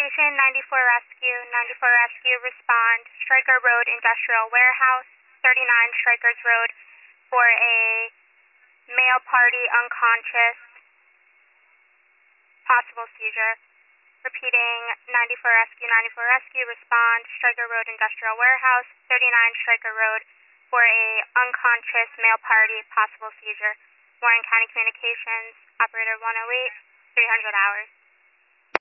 Station 94 Rescue, 94 Rescue, respond. Stryker Road Industrial Warehouse, 39 Strikers Road, for a male party unconscious, possible seizure. Repeating, 94 Rescue, 94 Rescue, respond. Stryker Road Industrial Warehouse, 39 Stryker Road, for a unconscious male party, possible seizure. Warren County Communications, Operator 108, 300 hours.